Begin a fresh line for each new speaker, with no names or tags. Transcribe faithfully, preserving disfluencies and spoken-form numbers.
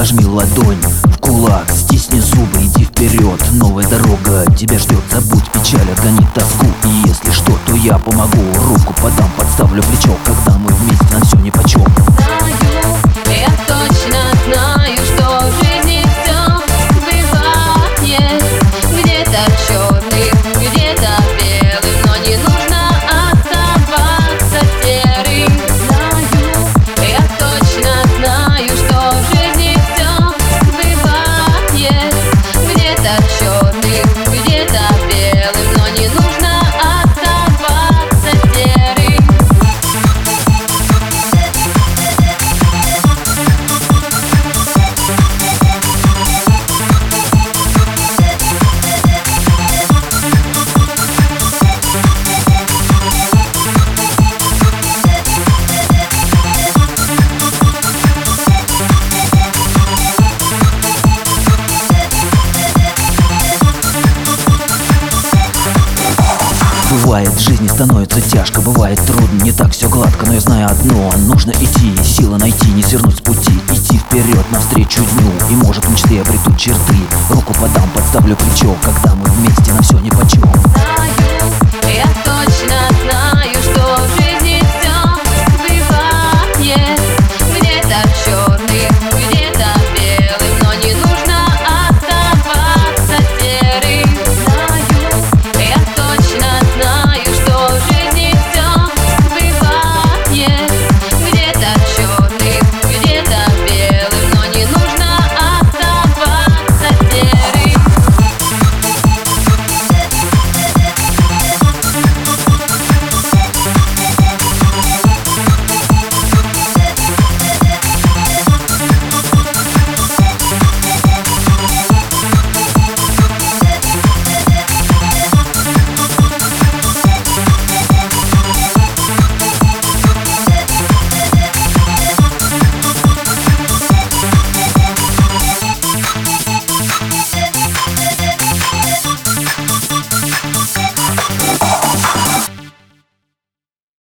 сожми ладонь в кулак, стисни зубы, иди вперед. Новая дорога тебя ждет, забудь печаль, отгони тоску. И если что, то я помогу, руку подам, подставлю плечо, когда мы вместе на все нипочем.
Знаю, я точно знаю, что в жизни все бывает. Где-то черным, где-то белым, но не нужно оставаться серым. Знаю, я точно знаю, что в жизни все бывает. Где-то черным, где-то белым, но не нужно оставаться серым.
Бывает, в жизни становится тяжко, бывает трудно, не так все гладко. Но я знаю одно, нужно идти, силы найти, не свернуть с пути. Идти вперед, навстречу дню, и может в мечте обретут черты. Руку подам, подставлю плечо, когда мы вместе на все нипочем.